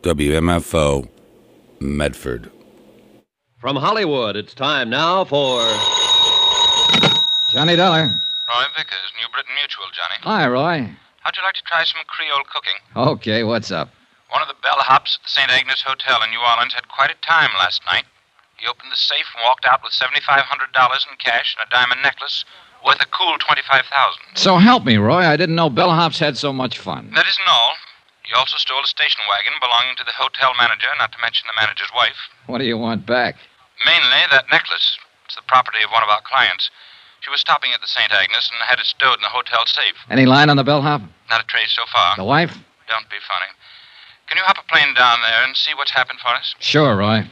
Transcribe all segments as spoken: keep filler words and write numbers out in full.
W M F O, Medford. From Hollywood, it's time now for... Johnny Dollar. Roy Vickers, New Britain Mutual, Johnny. Hi, Roy. How'd you like to try some Creole cooking? Okay, what's up? One of the bellhops at the Saint Agnes Hotel in New Orleans had quite a time last night. He opened the safe and walked out with seven thousand five hundred dollars in cash and a diamond necklace worth a cool twenty-five thousand dollars. So help me, Roy. I didn't know bellhops had so much fun. That isn't all. He also stole a station wagon belonging to the hotel manager, not to mention the manager's wife. What do you want back? Mainly that necklace. It's the property of one of our clients. She was stopping at the Saint Agnes and had it stowed in the hotel safe. Any line on the bellhop? Not a trace so far. The wife? Don't be funny. Can you hop a plane down there and see what's happened for us? Sure, Roy.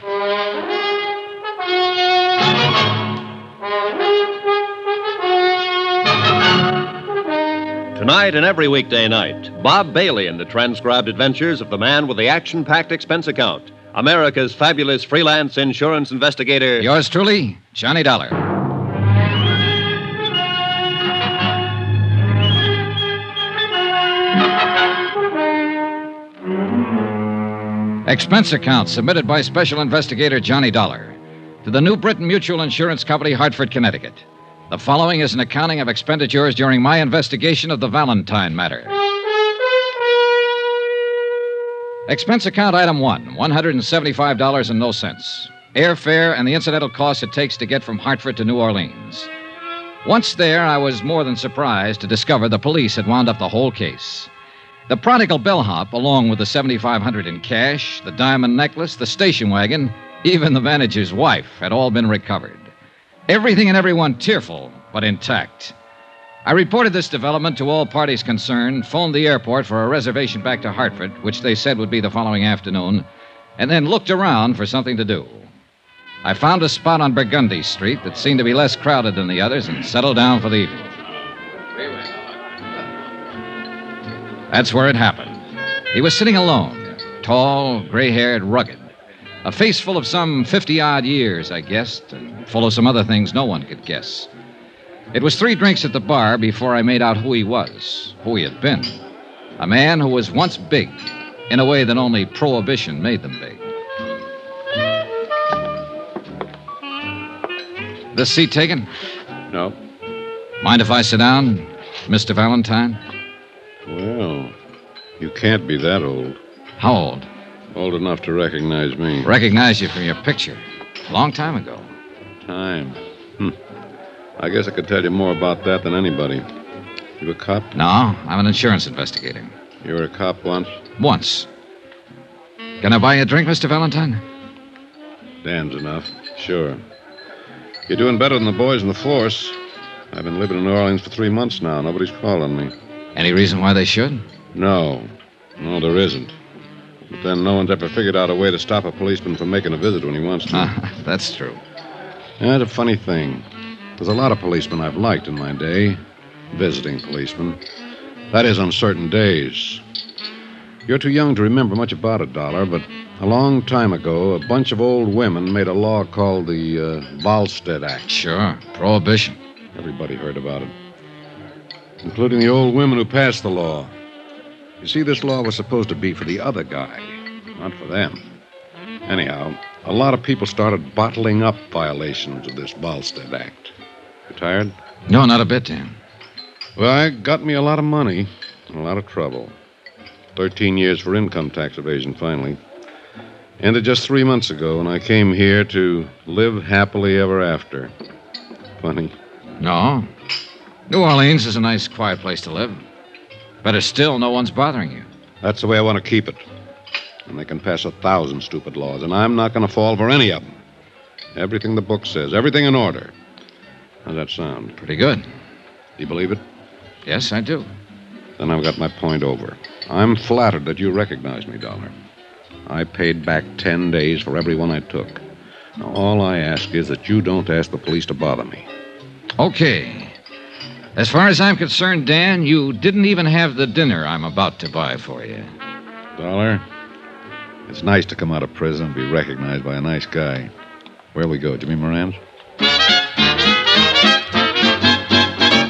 Tonight and every weekday night, Bob Bailey in the transcribed adventures of the man with the action-packed expense account, America's fabulous freelance insurance investigator. Yours truly, Johnny Dollar. Expense account submitted by Special Investigator Johnny Dollar to the New Britain Mutual Insurance Company, Hartford, Connecticut. The following is an accounting of expenditures during my investigation of the Valentine matter. Expense account item one, one hundred seventy-five dollars and no cents. Airfare and the incidental costs it takes to get from Hartford to New Orleans. Once there, I was more than surprised to discover the police had wound up the whole case. The prodigal bellhop, along with the seven thousand five hundred dollars in cash, the diamond necklace, the station wagon, even the manager's wife, had all been recovered. Everything and everyone tearful, but intact. I reported this development to all parties concerned, phoned the airport for a reservation back to Hartford, which they said would be the following afternoon, and then looked around for something to do. I found a spot on Burgundy Street that seemed to be less crowded than the others and settled down for the evening. That's where it happened. He was sitting alone, tall, gray-haired, rugged. A face full of some fifty-odd years, I guessed, and full of some other things no one could guess. It was three drinks at the bar before I made out who he was, who he had been. A man who was once big, in a way that only Prohibition made them big. This seat taken? No. Mind if I sit down, Mister Valentine? Well, you can't be that old. How old? Old enough to recognize me. Recognize you from your picture. A long time ago. Time. Hmm. I guess I could tell you more about that than anybody. You a cop? No, I'm an insurance investigator. You were a cop once? Once. Can I buy you a drink, Mister Valentine? Dan's enough. Sure. You're doing better than the boys in the force. I've been living in New Orleans for three months now. Nobody's calling me. Any reason why they should? No. No, there isn't. But then no one's ever figured out a way to stop a policeman from making a visit when he wants to. Ah, that's true. That's a funny thing. There's a lot of policemen I've liked in my day. Visiting policemen. That is, on certain days. You're too young to remember much about it, Dollar, but a long time ago, a bunch of old women made a law called the uh, Volstead Act. Sure. Prohibition. Everybody heard about it. Including the old women who passed the law. You see, this law was supposed to be for the other guy, not for them. Anyhow, a lot of people started bottling up violations of this Volstead Act. You tired? No, not a bit, Dan. Well, it got me a lot of money and a lot of trouble. Thirteen years for income tax evasion, finally. Ended just three months ago, and I came here to live happily ever after. Funny. No. New Orleans is a nice, quiet place to live. Better still, no one's bothering you. That's the way I want to keep it. And they can pass a thousand stupid laws, and I'm not going to fall for any of them. Everything the book says, everything in order. How's that sound? Pretty good. Do you believe it? Yes, I do. Then I've got my point over. I'm flattered that you recognize me, Dollar. I paid back ten days for every one I took. Now, all I ask is that you don't ask the police to bother me. Okay. As far as I'm concerned, Dan, you didn't even have the dinner I'm about to buy for you. Dollar, it's nice to come out of prison and be recognized by a nice guy. Where'll we go, Jimmy Moran's?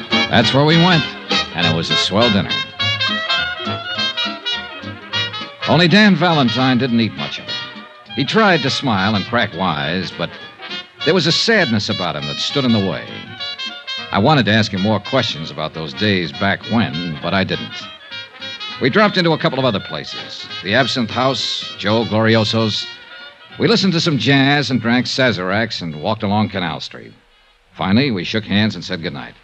That's where we went, and it was a swell dinner. Only Dan Valentine didn't eat much of it. He tried to smile and crack wise, but there was a sadness about him that stood in the way. I wanted to ask him more questions about those days back when, but I didn't. We dropped into a couple of other places. The Absinthe House, Joe Glorioso's. We listened to some jazz and drank Sazeracs and walked along Canal Street. Finally, we shook hands and said goodnight.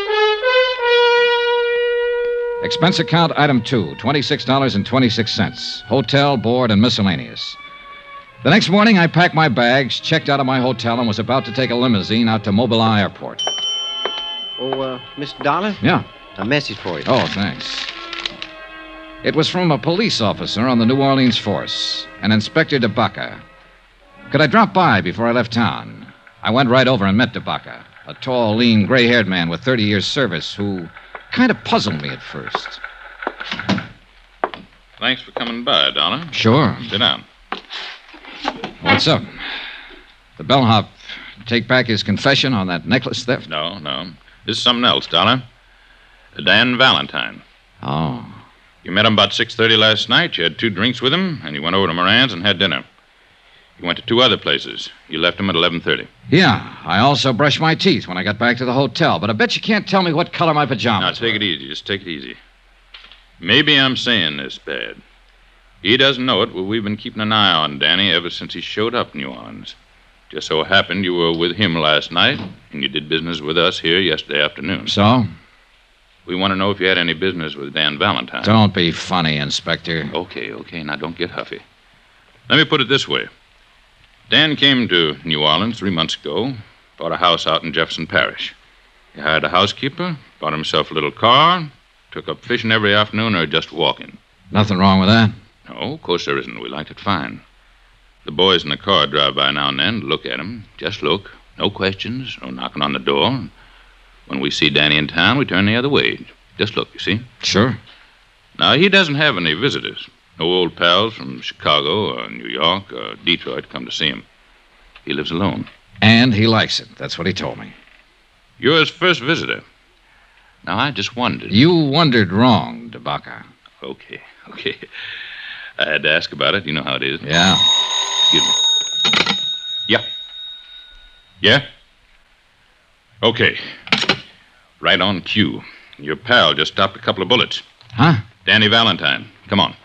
Expense account item two, twenty-six dollars and twenty-six cents. Hotel, board, and miscellaneous. The next morning, I packed my bags, checked out of my hotel, and was about to take a limousine out to Mobile Airport. Oh, uh, Mister Dollar? Yeah. A message for you. Oh, thanks. It was from a police officer on the New Orleans force, an Inspector DeBaca. Could I drop by before I left town? I went right over and met DeBaca, a tall, lean, gray-haired man with thirty years' service who kind of puzzled me at first. Thanks for coming by, Dollar. Sure. Sit down. What's up? The bellhop take back his confession on that necklace theft? No, no. This is something else, Dollar. Dan Valentine. Oh. You met him about six thirty last night. You had two drinks with him, and you went over to Moran's and had dinner. You went to two other places. You left him at eleven thirty. Yeah, I also brushed my teeth when I got back to the hotel, but I bet you can't tell me what color my pajamas Now, take were. it easy. Just take it easy. Maybe I'm saying this bad. He doesn't know it, but we've been keeping an eye on Danny ever since he showed up in New Orleans. Just so happened you were with him last night, and you did business with us here yesterday afternoon. So? We want to know if you had any business with Dan Valentine. Don't be funny, Inspector. Okay, okay. Now, don't get huffy. Let me put it this way. Dan came to New Orleans three months ago, bought a house out in Jefferson Parish. He hired a housekeeper, bought himself a little car, took up fishing every afternoon or just walking. Nothing wrong with that? No, of course there isn't. We liked it fine. The boys in the car drive by now and then to look at him. Just look. No questions, no knocking on the door. When we see Danny in town, we turn the other way. Just look, you see? Sure. Now, he doesn't have any visitors. No old pals from Chicago or New York or Detroit come to see him. He lives alone. And he likes it. That's what he told me. You're his first visitor. Now, I just wondered. You wondered wrong, DeBaca. Okay, okay. I had to ask about it. You know how it is. Yeah. Excuse me. Yeah. Yeah? Okay. Right on cue. Your pal just stopped a couple of bullets. Huh? Danny Valentine. Come on.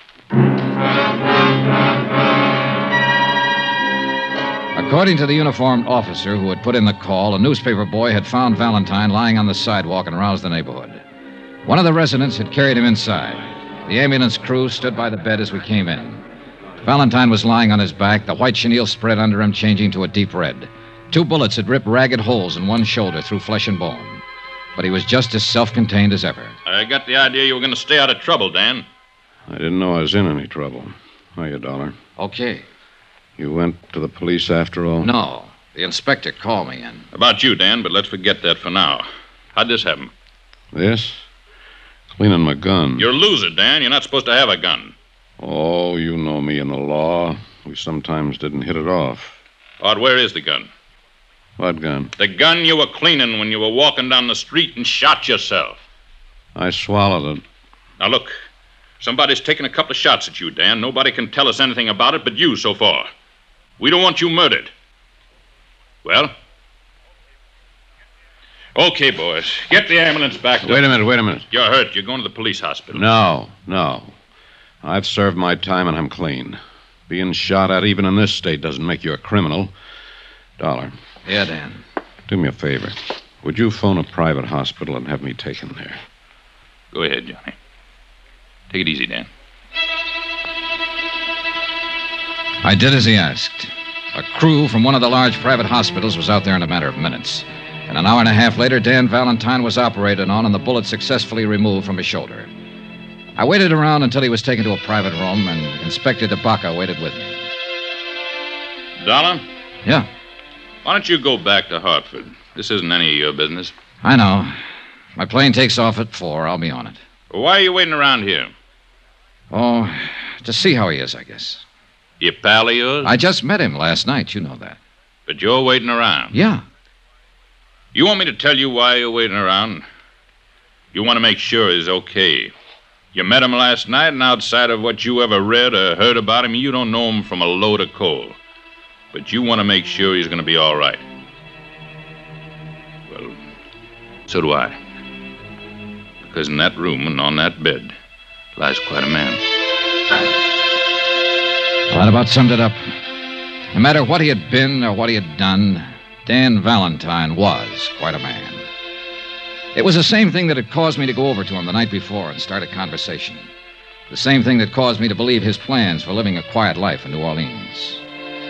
According to the uniformed officer who had put in the call, a newspaper boy had found Valentine lying on the sidewalk and roused the neighborhood. One of the residents had carried him inside. The ambulance crew stood by the bed as we came in. Valentine was lying on his back, the white chenille spread under him, changing to a deep red. Two bullets had ripped ragged holes in one shoulder through flesh and bone. But he was just as self-contained as ever. I got the idea you were going to stay out of trouble, Dan. I didn't know I was in any trouble. Hiya, Dollar. Okay. You went to the police after all? No. The inspector called me in. About you, Dan, but let's forget that for now. How'd this happen? This? Cleaning my gun. You're a loser, Dan. You're not supposed to have a gun. Oh, you know me and the law. We sometimes didn't hit it off. Odd, where is the gun? What gun? The gun you were cleaning when you were walking down the street and shot yourself. I swallowed it. Now, look. Somebody's taken a couple of shots at you, Dan. Nobody can tell us anything about it but you so far. We don't want you murdered. Well? Okay, boys. Get the ambulance back. Wait a minute, wait a minute. You're hurt. You're going to the police hospital. No, no. I've served my time and I'm clean. Being shot at even in this state doesn't make you a criminal. Dollar. Yeah, Dan. Do me a favor. Would you phone a private hospital and have me taken there? Go ahead, Johnny. Take it easy, Dan. I did as he asked. A crew from one of the large private hospitals was out there in a matter of minutes. And an hour and a half later, Dan Valentine was operated on and the bullet successfully removed from his shoulder. I waited around until he was taken to a private room, and Inspector DeBaca waited with me. Dollar? Yeah, Why don't you go back to Hartford? This isn't any of your business. I know. My plane takes off at four. I'll be on it. Why are you waiting around here? Oh, to see how he is, I guess. You pal of yours? I just met him last night. You know that. But you're waiting around. Yeah. You want me to tell you why you're waiting around? You want to make sure he's okay. You met him last night, and outside of what you ever read or heard about him, you don't know him from a load of coal. But you want to make sure he's going to be all right. Well, so do I. Because in that room and on that bed lies quite a man. Well, that about summed it up. No matter what he had been or what he had done, Dan Valentine was quite a man. It was the same thing that had caused me to go over to him the night before and start a conversation. The same thing that caused me to believe his plans for living a quiet life in New Orleans.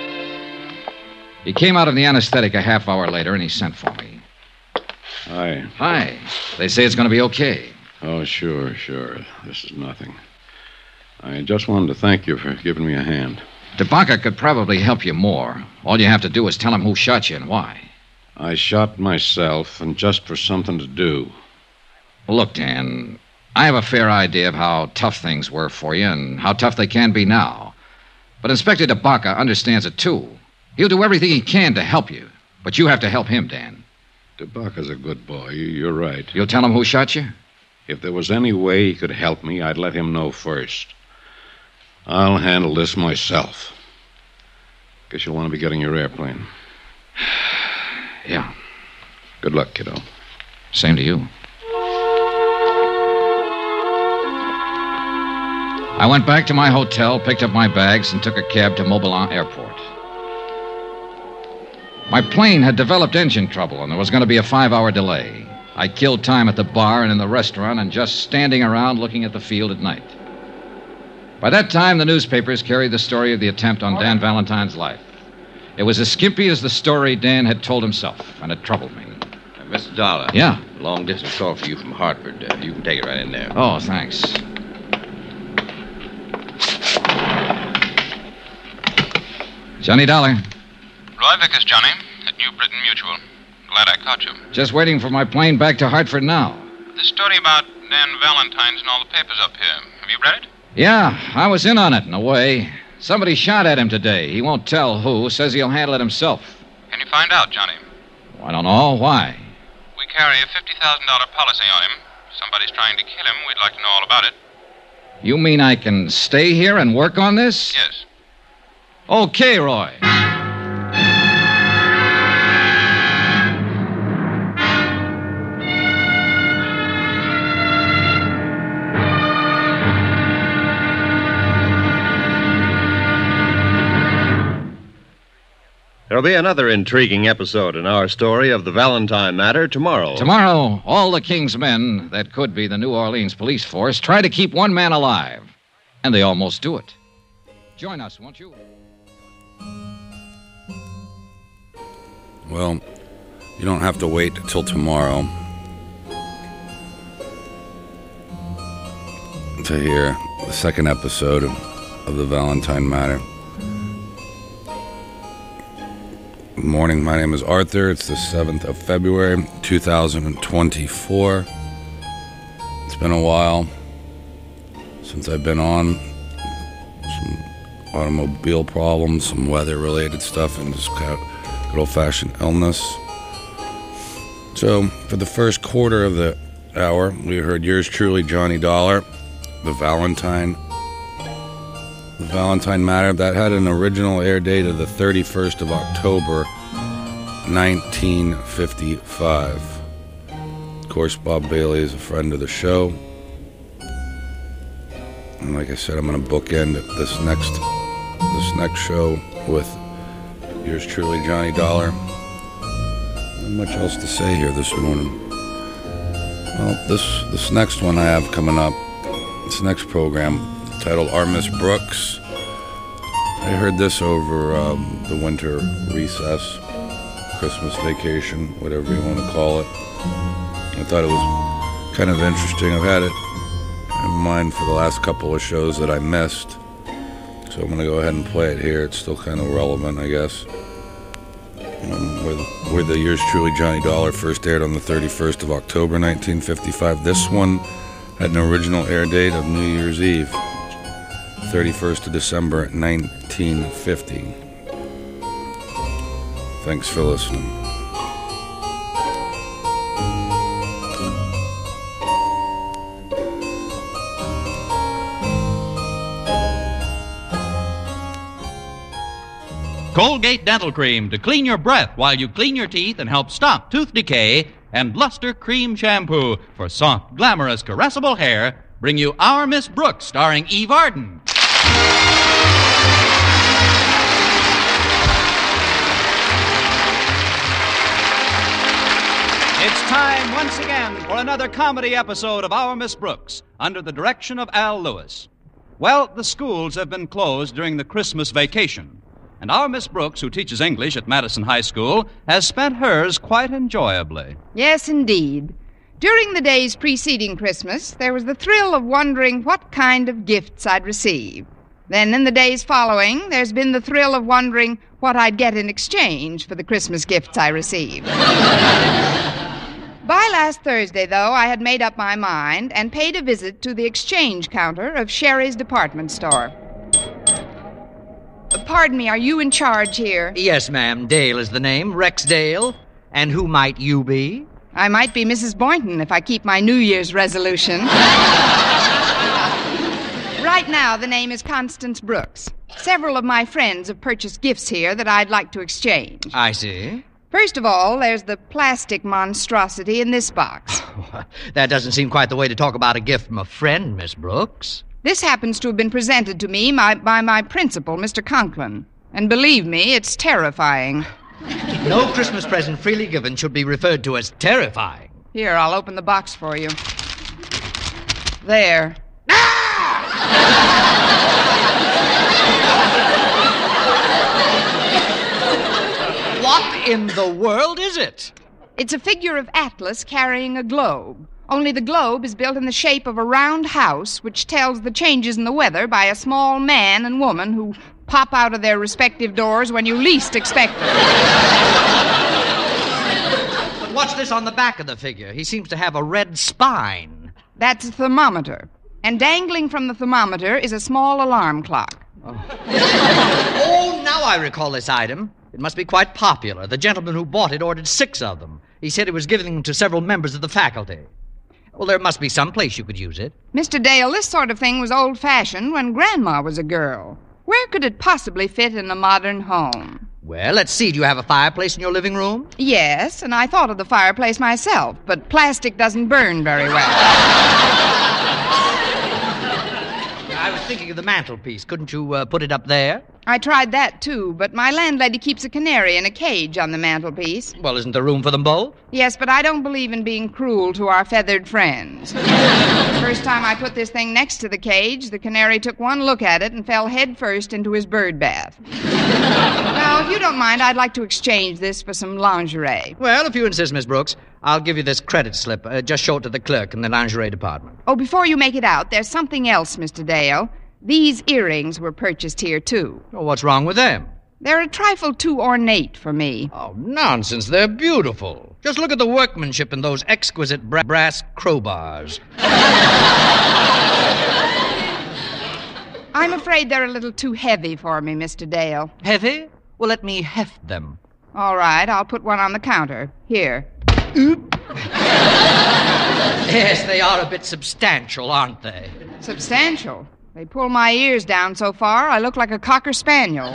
He came out of the anesthetic a half hour later, and he sent for me. Hi. Hi. They say it's going to be okay. Oh, sure, sure. This is nothing. I just wanted to thank you for giving me a hand. DeBaca could probably help you more. All you have to do is tell him who shot you and why. I shot myself, and just for something to do. Look, Dan, I have a fair idea of how tough things were for you and how tough they can be now. But Inspector DeBaca understands it, too. He'll do everything he can to help you. But you have to help him, Dan. DeBaca's a good boy. You- You're right. You'll tell him who shot you? If there was any way he could help me, I'd let him know first. I'll handle this myself. Guess you'll want to be getting your airplane. Yeah. Good luck, kiddo. Same to you. I went back to my hotel, picked up my bags, and took a cab to Mobilon Airport. My plane had developed engine trouble, and there was going to be a five-hour delay. I killed time at the bar and in the restaurant and just standing around looking at the field at night. By that time, the newspapers carried the story of the attempt on Dan Valentine's life. It was as skimpy as the story Dan had told himself, and it troubled me. Uh, Mister Dollar. Yeah? Long distance call for you from Hartford. Uh, you can take it right in there. Oh, thanks. Johnny Dollar. Roy Vickers, Johnny, at New Britain Mutual. Glad I caught you. Just waiting for my plane back to Hartford now. This story about Dan Valentine's in all the papers up here. Have you read it? Yeah, I was in on it in a way. Somebody shot at him today. He won't tell who. Says he'll handle it himself. Can you find out, Johnny? I don't know. Why? We carry a fifty thousand dollars policy on him. If somebody's trying to kill him, we'd like to know all about it. You mean I can stay here and work on this? Yes. Okay, Roy. There'll be another intriguing episode in our story of the Valentine matter tomorrow. Tomorrow, all the King's men that could be the New Orleans police force try to keep one man alive. And they almost do it. Join us, won't you? Well, you don't have to wait till tomorrow to hear the second episode of, of the Valentine matter. Good morning, my name is Arthur. It's the seventh of February, two thousand twenty-four. It's been a while since I've been on. Some automobile problems, some weather-related stuff, and just kind of good old-fashioned illness. So, for the first quarter of the hour, we heard yours truly, Johnny Dollar, the Valentine The Valentine matter. That had an original air date of the thirty-first of October, nineteen fifty-five. Of course, Bob Bailey is a friend of the show. And like I said, I'm going to bookend this next, this next show with yours truly, Johnny Dollar. Not much else to say here this morning. Well, this, this next one I have coming up, this next program, titled Our Miss Brooks. I heard this over um, the winter recess, Christmas vacation, whatever you want to call it. I thought it was kind of interesting. I've had it in mind for the last couple of shows that I missed, so I'm going to go ahead and play it here. It's still kind of relevant, I guess. Um, where, the, where the Yours Truly, Johnny Dollar, first aired on the thirty-first of October, nineteen fifty-five. This one had an original air date of New Year's Eve, thirty-first of December, nineteen fifty. Thanks for listening. Colgate Dental Cream to clean your breath while you clean your teeth and help stop tooth decay, and Luster Cream Shampoo for soft, glamorous, caressable hair bring you Our Miss Brooks, starring Eve Arden. It's time once again for another comedy episode of Our Miss Brooks, under the direction of Al Lewis. Well, the schools have been closed during the Christmas vacation, and our Miss Brooks, who teaches English at Madison High School, has spent hers quite enjoyably. Yes, indeed. During the days preceding Christmas, there was the thrill of wondering what kind of gifts I'd receive. Then in the days following, there's been the thrill of wondering what I'd get in exchange for the Christmas gifts I received. By last Thursday, though, I had made up my mind and paid a visit to the exchange counter of Sherry's department store. Pardon me, are you in charge here? Yes, ma'am. Dale is the name. Rex Dale. And who might you be? I might be Missus Boynton if I keep my New Year's resolution. Right now, the name is Constance Brooks. Several of my friends have purchased gifts here that I'd like to exchange. I see. First of all, there's the plastic monstrosity in this box. That doesn't seem quite the way to talk about a gift from a friend, Miss Brooks. This happens to have been presented to me my, by my principal, Mister Conklin. And believe me, it's terrifying. No Christmas present freely given should be referred to as terrifying. Here, I'll open the box for you. There. What in the world is it? It's a figure of Atlas carrying a globe. Only the globe is built in the shape of a round house, which tells the changes in the weather by a small man and woman who pop out of their respective doors when you least expect them. But what's this on the back of the figure? He seems to have a red spine. That's a thermometer. And dangling from the thermometer is a small alarm clock. Oh. Oh, now I recall this item. It must be quite popular. The gentleman who bought it ordered six of them. He said he was giving them to several members of the faculty. Well, there must be some place you could use it. Mister Dale, this sort of thing was old-fashioned when Grandma was a girl. Where could it possibly fit in a modern home? Well, let's see. Do you have a fireplace in your living room? Yes, and I thought of the fireplace myself, but plastic doesn't burn very well. I was thinking of the mantelpiece. Couldn't you uh, put it up there? I tried that, too, but my landlady keeps a canary in a cage on the mantelpiece. Well, isn't there room for them both? Yes, but I don't believe in being cruel to our feathered friends. The first time I put this thing next to the cage, the canary took one look at it and fell head first into his bird bath. Now, if you don't mind, I'd like to exchange this for some lingerie. Well, if you insist, Miss Brooks, I'll give you this credit slip. Uh, just show it to the clerk in the lingerie department. Oh, before you make it out, there's something else, Mister Dale. These earrings were purchased here, too. Well, what's wrong with them? They're a trifle too ornate for me. Oh, nonsense. They're beautiful. Just look at the workmanship in those exquisite bra- brass crowbars. I'm afraid they're a little too heavy for me, Mister Dale. Heavy? Well, let me heft them. All right, I'll put one on the counter. Here. Oop. Yes, they are a bit substantial, aren't they? Substantial? They pull my ears down so far, I look like a cocker spaniel.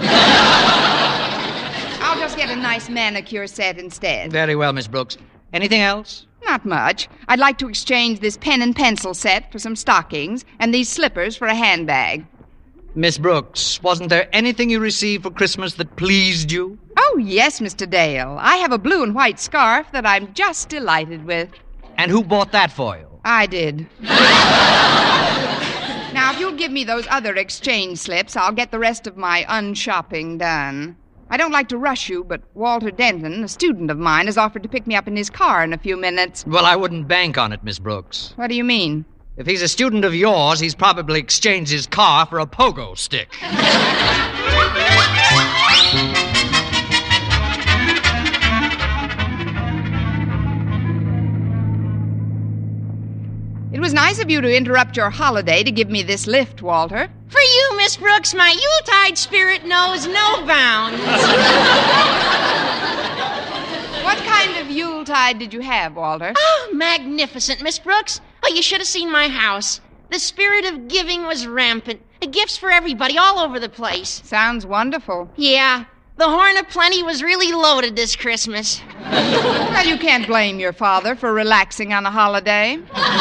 I'll just get a nice manicure set instead. Very well, Miss Brooks. Anything else? Not much. I'd like to exchange this pen and pencil set for some stockings and these slippers for a handbag. Miss Brooks, wasn't there anything you received for Christmas that pleased you? Oh, yes, Mister Dale. I have a blue and white scarf that I'm just delighted with. And who bought that for you? I did. Now, if you'll give me those other exchange slips, I'll get the rest of my unshopping done. I don't like to rush you, but Walter Denton, a student of mine, has offered to pick me up in his car in a few minutes. Well, I wouldn't bank on it, Miss Brooks. What do you mean? If he's a student of yours, he's probably exchanged his car for a pogo stick. It was nice of you to interrupt your holiday to give me this lift, Walter. For you, Miss Brooks, my Yuletide spirit knows no bounds. What kind of Yuletide did you have, Walter? Oh, magnificent, Miss Brooks. Oh, you should have seen my house. The spirit of giving was rampant. Gifts for everybody all over the place. Sounds wonderful. Yeah. The Horn of Plenty was really loaded this Christmas. Well, you can't blame your father for relaxing on a holiday.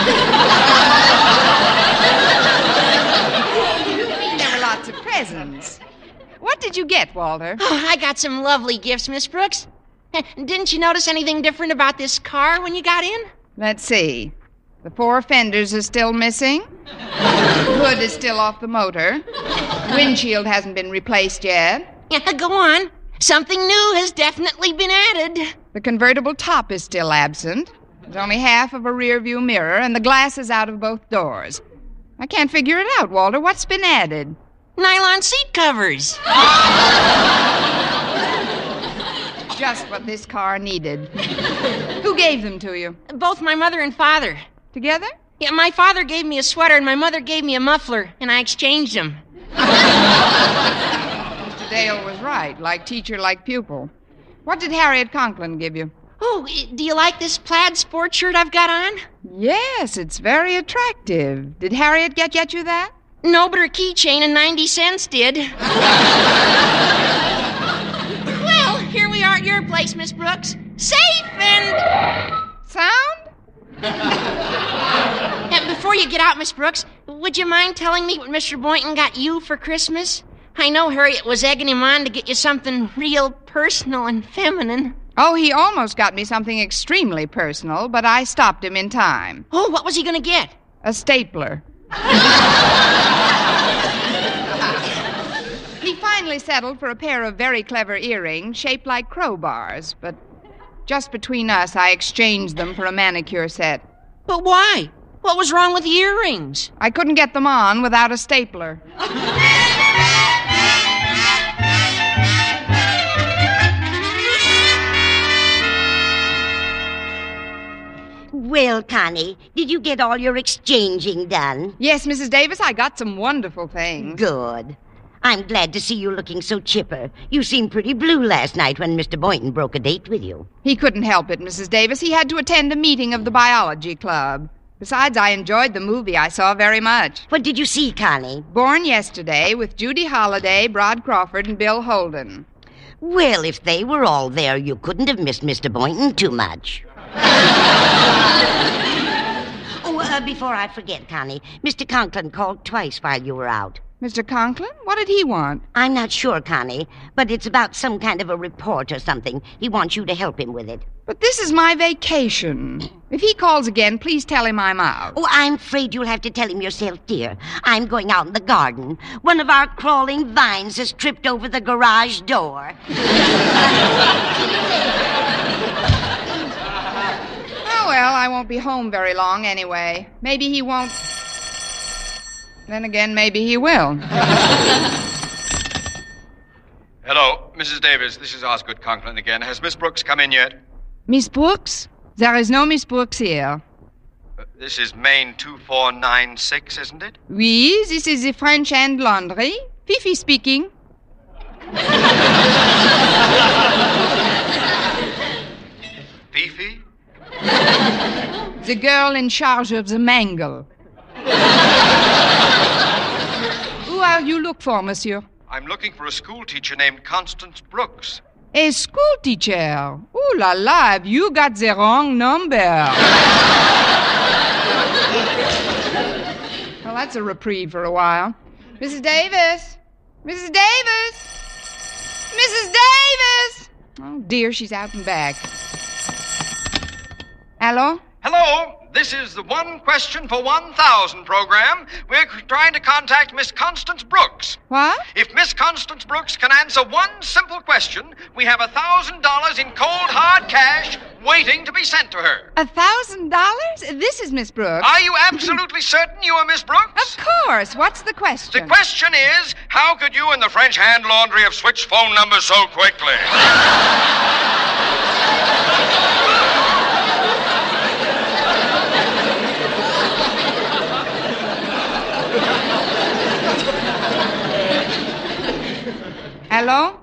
There were lots of presents. What did you get, Walter? Oh, I got some lovely gifts, Miss Brooks. Didn't you notice anything different about this car when you got in? Let's see. The four fenders are still missing. The hood is still off the motor. The windshield hasn't been replaced yet. Yeah, go on. Something new has definitely been added. The convertible top is still absent. There's only half of a rear view mirror, and the glass is out of both doors. I can't figure it out, Walter. What's been added? Nylon seat covers. Just what this car needed. Who gave them to you? Both my mother and father. Together? Yeah, my father gave me a sweater and my mother gave me a muffler, and I exchanged them. Mister Dale was right. Like teacher, like pupil. What did Harriet Conklin give you? Oh, do you like this plaid sport shirt I've got on? Yes, it's very attractive. Did Harriet get, get you that? No, but her keychain and ninety cents did. Well, here we are at your place, Miss Brooks. Safe and... Sound? And before you get out, Miss Brooks, would you mind telling me what Mister Boynton got you for Christmas? I know Harriet was egging him on to get you something real personal and feminine. Oh, he almost got me something extremely personal, but I stopped him in time. Oh, what was he going to get? A stapler. He finally settled for a pair of very clever earrings shaped like crowbars, but just between us, I exchanged them for a manicure set. But why? What was wrong with the earrings? I couldn't get them on without a stapler. Well, Connie, did you get all your exchanging done? Yes, Missus Davis, I got some wonderful things. Good. I'm glad to see you looking so chipper. You seemed pretty blue last night when Mister Boynton broke a date with you. He couldn't help it, Missus Davis. He had to attend a meeting of the biology club. Besides, I enjoyed the movie I saw very much. What did you see, Connie? Born Yesterday with Judy Holliday, Brod Crawford, and Bill Holden. Well, if they were all there, you couldn't have missed Mister Boynton too much. Oh, uh, before I forget, Connie, Mister Conklin called twice while you were out. Mister Conklin? What did he want? I'm not sure, Connie, but it's about some kind of a report or something. He wants you to help him with it. But this is my vacation. If he calls again, please tell him I'm out. Oh, I'm afraid you'll have to tell him yourself, dear. I'm going out in the garden. One of our crawling vines has tripped over the garage door. Oh, well, I won't be home very long anyway. Maybe he won't... Then again, maybe he will. Hello, Missus Davis. This is Osgood Conklin again. Has Miss Brooks come in yet? Miss Brooks? There is no Miss Brooks here. Uh, this is Main two four nine six, isn't it? Oui, this is the French Hand Laundry. Fifi speaking. Fifi? The girl in charge of the mangle. Who are you look for, monsieur? I'm looking for a school teacher named Constance Brooks. A school teacher? Ooh la la, have you got the wrong number? Well, that's a reprieve for a while. Missus Davis? Missus Davis? Missus Davis! Oh, dear, she's out and back. Hello? Hello, this is the One Question for one thousand program. We're trying to contact Miss Constance Brooks. What? If Miss Constance Brooks can answer one simple question, we have a thousand dollars in cold, hard cash waiting to be sent to her. A thousand dollars? This is Miss Brooks. Are you absolutely certain you are Miss Brooks? Of course. What's the question? The question is, how could you and the French Hand Laundry have switched phone numbers so quickly? Hello?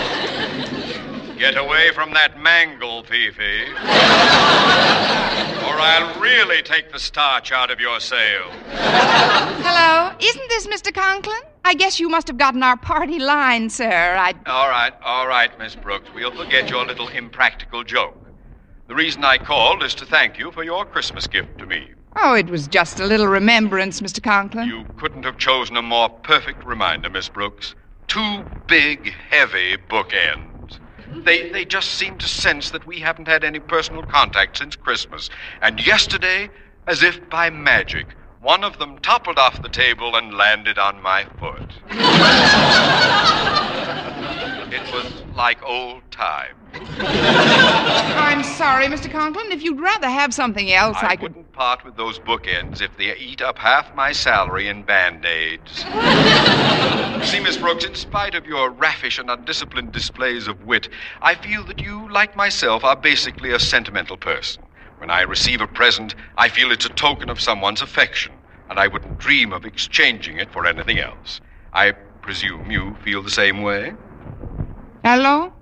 Get away from that mangle, Fifi. Or I'll really take the starch out of your sail. Hello, isn't this Mister Conklin? I guess you must have gotten our party line, sir. I... All right, all right, Miss Brooks. We'll forget your little impractical joke. The reason I called is to thank you for your Christmas gift to me. Oh, it was just a little remembrance, Mister Conklin. You couldn't have chosen a more perfect reminder, Miss Brooks. Two big, heavy bookends. They, they just seem to sense that we haven't had any personal contact since Christmas. And yesterday, as if by magic, one of them toppled off the table and landed on my foot. It was like old times. I'm sorry, Mister Conklin. If you'd rather have something else, I, I could... wouldn't part with those bookends if they eat up half my salary in Band-Aids. See, Miss Brooks, in spite of your raffish and undisciplined displays of wit, I feel that you, like myself, are basically a sentimental person. When I receive a present, I feel it's a token of someone's affection, and I wouldn't dream of exchanging it for anything else. I presume you feel the same way? Hello?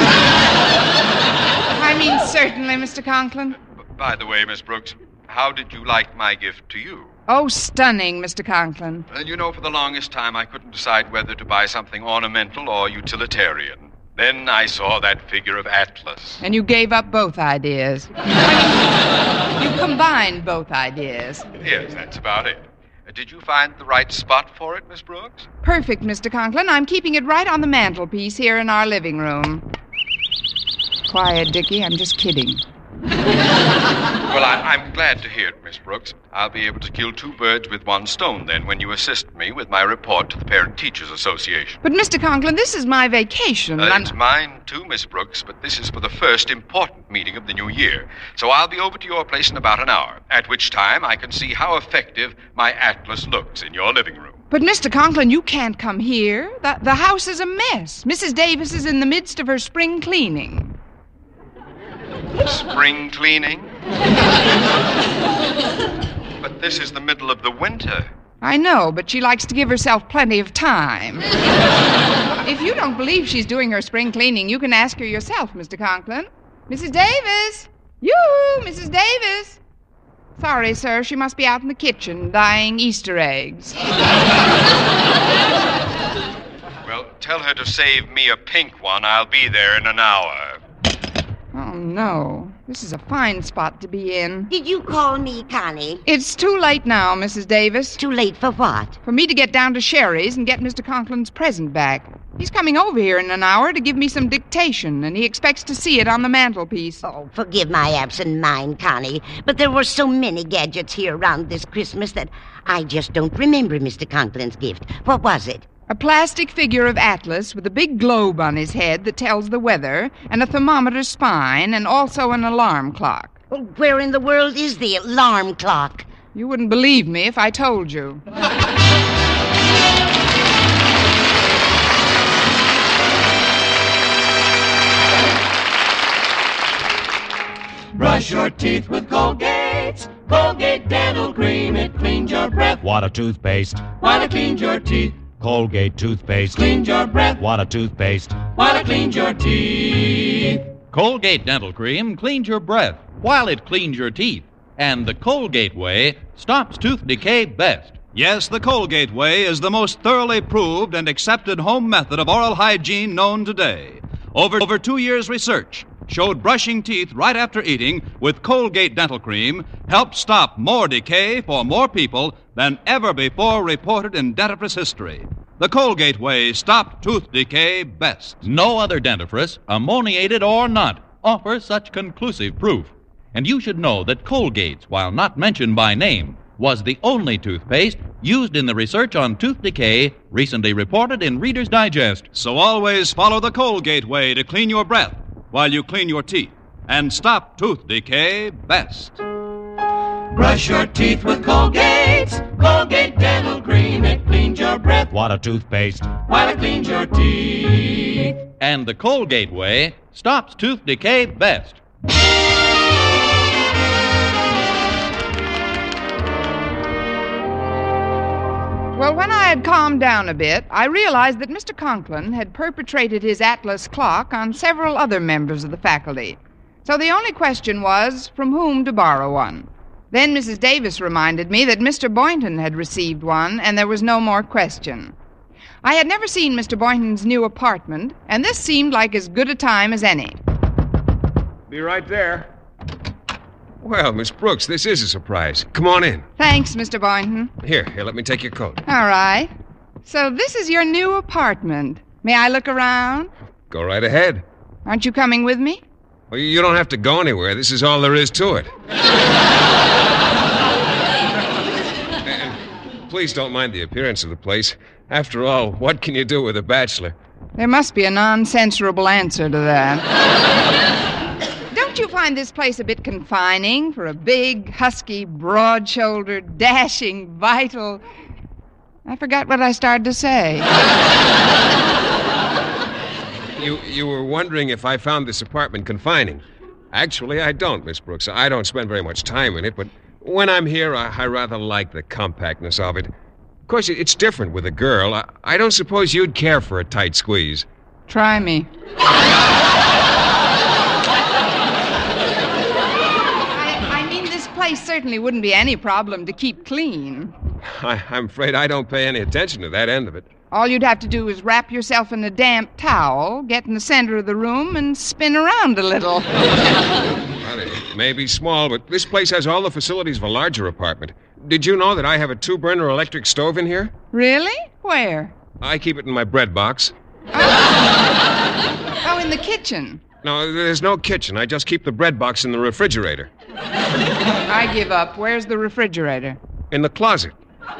I mean, certainly, Mister Conklin. B- by the way, Miss Brooks, how did you like my gift to you? Oh, stunning, Mister Conklin. Well, you know, for the longest time, I couldn't decide whether to buy something ornamental or utilitarian. Then I saw that figure of Atlas. And you gave up both ideas. I mean, you combined both ideas. Yes, that's about it. Uh, did you find the right spot for it, Miss Brooks? Perfect, Mister Conklin. I'm keeping it right on the mantelpiece here in our living room. Quiet, Dickie. I'm just kidding. Well, I, I'm glad to hear it, Miss Brooks. I'll be able to kill two birds with one stone then when you assist me with my report to the Parent Teachers Association. But, Mister Conklin, this is my vacation. Uh, I'm... It's mine, too, Miss Brooks, but this is for the first important meeting of the new year. So I'll be over to your place in about an hour, at which time I can see how effective my Atlas looks in your living room. But, Mister Conklin, you can't come here. The, the house is a mess. Missus Davis is in the midst of her spring cleaning. Spring cleaning? But this is the middle of the winter. I know, but she likes to give herself plenty of time. If you don't believe she's doing her spring cleaning, you can ask her yourself, Mister Conklin. Missus Davis! You, Missus Davis! Sorry, sir, she must be out in the kitchen dyeing Easter eggs. Well, tell her to save me a pink one. I'll be there in an hour. Oh, no. This is a fine spot to be in. Did you call me, Connie? It's too late now, Missus Davis. Too late for what? For me to get down to Sherry's and get Mister Conklin's present back. He's coming over here in an hour to give me some dictation, and he expects to see it on the mantelpiece. Oh, forgive my absent mind, Connie, but there were so many gadgets here around this Christmas that I just don't remember Mister Conklin's gift. What was it? A plastic figure of Atlas with a big globe on his head that tells the weather, and a thermometer spine, and also an alarm clock. Oh, where in the world is the alarm clock? You wouldn't believe me if I told you. Brush your teeth with Colgate. Colgate Dental Cream. It cleans your breath. What a toothpaste. While it cleans your teeth. Colgate toothpaste. Cleans your breath. What a toothpaste. While it cleans your teeth. Colgate Dental Cream cleans your breath while it cleans your teeth. And the Colgate Way stops tooth decay best. Yes, the Colgate Way is the most thoroughly proved and accepted home method of oral hygiene known today. Over, over two years' research showed brushing teeth right after eating with Colgate Dental Cream helped stop more decay for more people than ever before reported in dentifrice history. The Colgate Way stopped tooth decay best. No other dentifrice, ammoniated or not, offers such conclusive proof. And you should know that Colgate's, while not mentioned by name, was the only toothpaste used in the research on tooth decay recently reported in Reader's Digest. So always follow the Colgate Way to clean your breath while you clean your teeth and stop tooth decay best. Brush your teeth with Colgate. Colgate Dental Cream. It cleans your breath. What a toothpaste. While it cleans your teeth. And the Colgate Way stops tooth decay best. Well, when I had calmed down a bit, I realized that Mister Conklin had perpetrated his Atlas clock on several other members of the faculty. So the only question was from whom to borrow one. Then Missus Davis reminded me that Mister Boynton had received one, and there was no more question. I had never seen Mister Boynton's new apartment, and this seemed like as good a time as any. Be right there. Well, Miss Brooks, this is a surprise. Come on in. Thanks, Mister Boynton. Here, here, let me take your coat. All right. So this is your new apartment. May I look around? Go right ahead. Aren't you coming with me? Well, you don't have to go anywhere. This is all there is to it. And please don't mind the appearance of the place. After all, what can you do with a bachelor? There must be a non-censorable answer to that. Don't you find this place a bit confining for a big, husky, broad-shouldered, dashing, vital... I forgot what I started to say. You you were wondering if I found this apartment confining. Actually, I don't, Miss Brooks. I don't spend very much time in it, but when I'm here, I, I rather like the compactness of it. Of course, it's different with a girl. I, I don't suppose you'd care for a tight squeeze. Try me. Place certainly wouldn't be any problem to keep clean. I, I'm afraid I don't pay any attention to that end of it. All you'd have to do is wrap yourself in a damp towel, get in the center of the room, and spin around a little. Well, it may be small, but this place has all the facilities of a larger apartment. Did you know that I have a two-burner electric stove in here? Really? Where? I keep it in my bread box. Oh, oh in the kitchen. No, there's no kitchen. I just keep the bread box in the refrigerator. I give up. Where's the refrigerator? In the closet.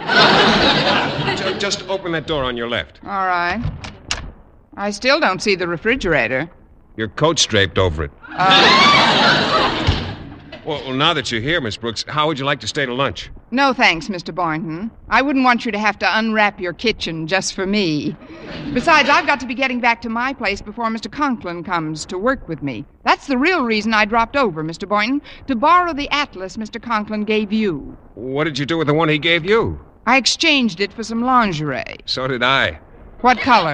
Just open that door on your left. All right. I still don't see the refrigerator. Your coat's draped over it. Uh... well, well, now that you're here, Miss Brooks, how would you like to stay to lunch? No, thanks, Mister Boynton. I wouldn't want you to have to unwrap your kitchen just for me. Besides, I've got to be getting back to my place before Mister Conklin comes to work with me. That's the real reason I dropped over, Mister Boynton, to borrow the atlas Mister Conklin gave you. What did you do with the one he gave you? I exchanged it for some lingerie. So did I. What color?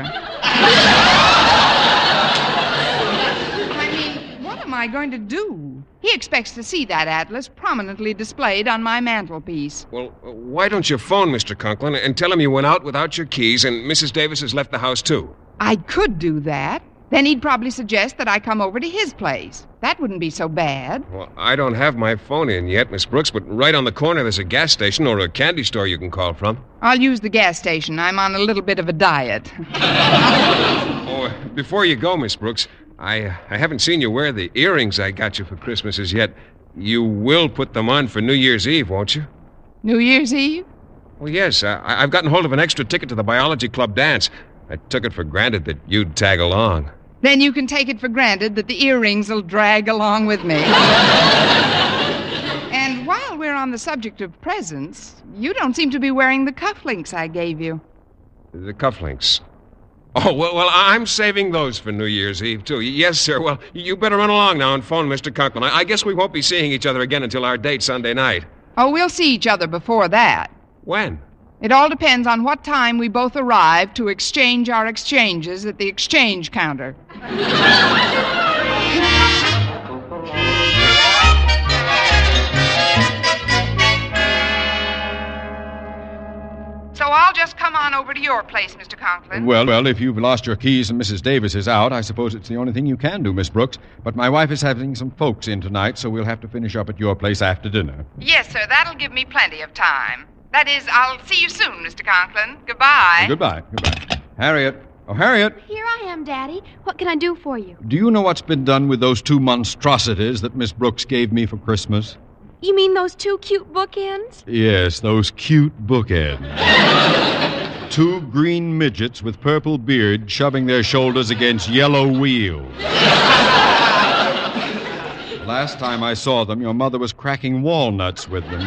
I mean, what am I going to do? He expects to see that atlas prominently displayed on my mantelpiece. Well, why don't you phone Mister Conklin and tell him you went out without your keys and Missus Davis has left the house, too? I could do that. Then he'd probably suggest that I come over to his place. That wouldn't be so bad. Well, I don't have my phone in yet, Miss Brooks, but right on the corner there's a gas station or a candy store you can call from. I'll use the gas station. I'm on a little bit of a diet. Oh, before you go, Miss Brooks, I I haven't seen you wear the earrings I got you for Christmas as yet. You will put them on for New Year's Eve, won't you? New Year's Eve? Well, yes. I, I've gotten hold of an extra ticket to the biology club dance. I took it for granted that you'd tag along. Then you can take it for granted that the earrings will drag along with me. And while we're on the subject of presents, you don't seem to be wearing the cufflinks I gave you. The cufflinks? Oh, well, well, I'm saving those for New Year's Eve, too. Yes, sir. Well, you better run along now and phone Mister Conklin. I, I guess we won't be seeing each other again until our date Sunday night. Oh, we'll see each other before that. When? It all depends on what time we both arrive to exchange our exchanges at the exchange counter. So I'll just come on over to your place, Mister Conklin. Well, well, if you've lost your keys and Missus Davis is out, I suppose it's the only thing you can do, Miss Brooks. But my wife is having some folks in tonight, so we'll have to finish up at your place after dinner. Yes, sir. That'll give me plenty of time. That is, I'll see you soon, Mister Conklin. Goodbye. Goodbye. Goodbye. Harriet. Oh, Harriet. Here I am, Daddy. What can I do for you? Do you know what's been done with those two monstrosities that Miss Brooks gave me for Christmas? You mean those two cute bookends? Yes, those cute bookends. Two green midgets with purple beards shoving their shoulders against yellow wheels. Last time I saw them, your mother was cracking walnuts with them.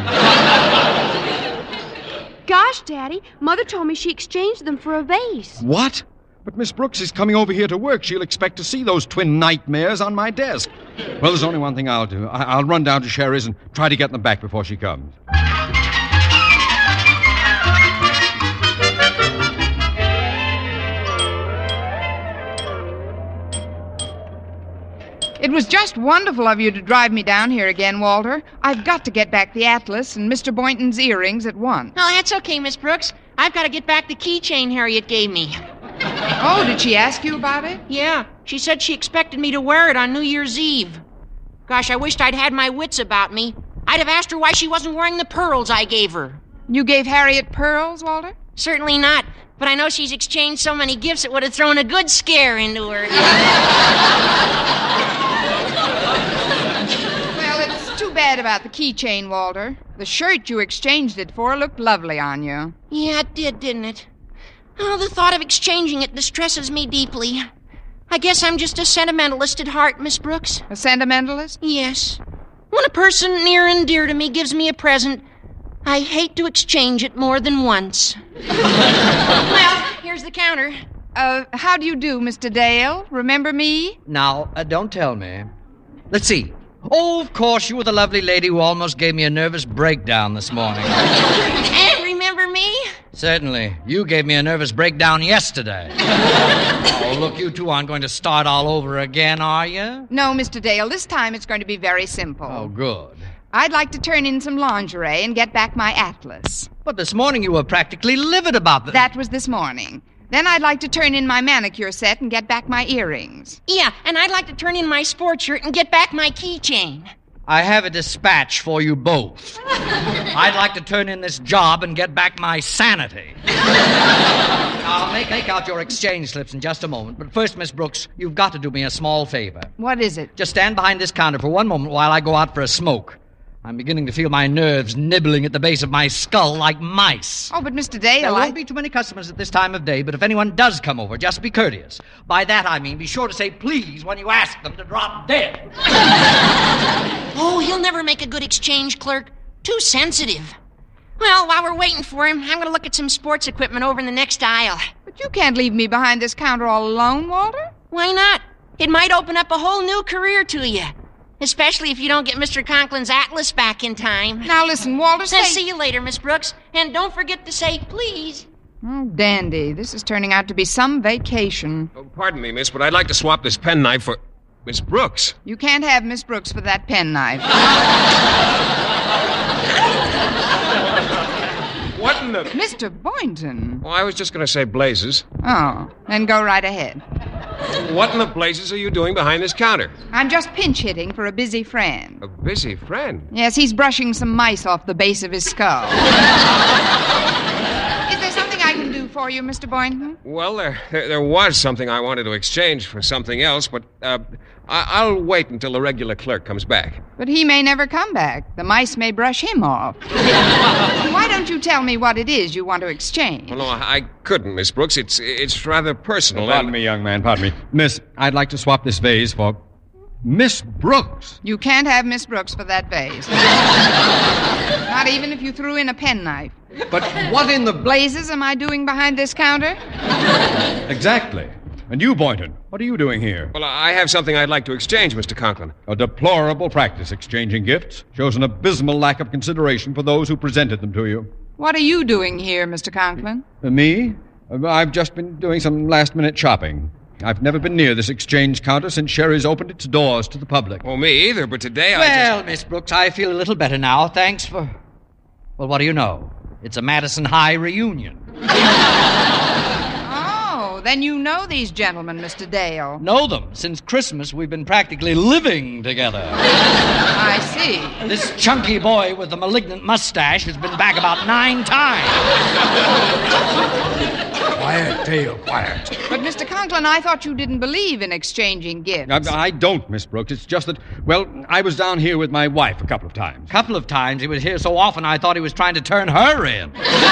Gosh, Daddy, Mother told me she exchanged them for a vase. What? But Miss Brooks is coming over here to work. She'll expect to see those twin nightmares on my desk. Well, there's only one thing I'll do. I- I'll run down to Sherry's and try to get them back before she comes. It was just wonderful of you to drive me down here again, Walter. I've got to get back the atlas and Mister Boynton's earrings at once. Oh, that's okay, Miss Brooks. I've got to get back the keychain Harriet gave me. Oh, did she ask you about it? Yeah, she said she expected me to wear it on New Year's Eve. Gosh, I wished I'd had my wits about me. I'd have asked her why she wasn't wearing the pearls I gave her. You gave Harriet pearls, Walter? Certainly not, but I know she's exchanged so many gifts it would have thrown a good scare into her. Well, it's too bad about the keychain, Walter. The shirt you exchanged it for looked lovely on you. Yeah, it did, didn't it? Oh, the thought of exchanging it distresses me deeply. I guess I'm just a sentimentalist at heart, Miss Brooks. A sentimentalist? Yes. When a person near and dear to me gives me a present, I hate to exchange it more than once. Well, here's the counter. Uh, how do you do, Mister Dale? Remember me? Now, uh, don't tell me. Let's see. Oh, of course, you were the lovely lady who almost gave me a nervous breakdown this morning. And remember me? Certainly. You gave me a nervous breakdown yesterday. Oh, look, you two aren't going to start all over again, are you? No, Mister Dale. This time it's going to be very simple. Oh, good. I'd like to turn in some lingerie and get back my atlas. But this morning you were practically livid about the... That was this morning. Then I'd like to turn in my manicure set and get back my earrings. Yeah, and I'd like to turn in my sports shirt and get back my keychain. I have a dispatch for you both. I'd like to turn in this job and get back my sanity. I'll make, make out your exchange slips in just a moment. But first, Miss Brooks, you've got to do me a small favor. What is it? Just stand behind this counter for one moment while I go out for a smoke. I'm beginning to feel my nerves nibbling at the base of my skull like mice. Oh, but Mister Dale, There I... won't be too many customers at this time of day, but if anyone does come over, just be courteous. By that I mean be sure to say please when you ask them to drop dead. Oh, he'll never make a good exchange clerk. Too sensitive. Well, while we're waiting for him, I'm going to look at some sports equipment over in the next aisle. But you can't leave me behind this counter all alone, Walter. Why not? It might open up a whole new career to you. Especially if you don't get Mister Conklin's atlas back in time. Now listen, Walter, say... See you later, Miss Brooks. And don't forget to say please. Oh, dandy. This is turning out to be some vacation. Oh, pardon me, miss, but I'd like to swap this penknife for Miss Brooks. You can't have Miss Brooks for that penknife. What in the... Mister Boynton. Well, I was just going to say blazes. Oh, then go right ahead. What in the blazes are you doing behind this counter? I'm just pinch hitting for a busy friend. A busy friend? Yes, he's brushing some mice off the base of his skull. Is there something I can do for you, Mister Boynton? Well, there, there, there was something I wanted to exchange for something else, but uh, I, I'll wait until the regular clerk comes back. But he may never come back. The mice may brush him off. Why don't you tell me what it is you want to exchange? Well, no, I, I couldn't, Miss Brooks. It's it's rather personal. Pardon and... me, young man, pardon me. Miss, I'd like to swap this vase for Miss Brooks. You can't have Miss Brooks for that vase. Not even if you threw in a penknife. But what in the... blazes am I doing behind this counter? Exactly. And you, Boynton, what are you doing here? Well, I have something I'd like to exchange, Mister Conklin. A deplorable practice, exchanging gifts. Shows an abysmal lack of consideration for those who presented them to you. What are you doing here, Mister Conklin? Uh, me? Uh, I've just been doing some last-minute shopping. I've never been near this exchange counter since Sherry's opened its doors to the public. Well, me either, but today I Well, just... Miss Brooks, I feel a little better now. Thanks for... Well, what do you know? It's a Madison High reunion. Oh, then you know these gentlemen, Mister Dale. Know them. Since Christmas, we've been practically living together. I see. This chunky boy with the malignant mustache has been back about nine times. Quiet, Dale, quiet. But, Mister Conklin, I thought you didn't believe in exchanging gifts. I, I don't, Miss Brooks. It's just that, well, I was down here with my wife a couple of times. Couple of times. He was here so often I thought he was trying to turn her in.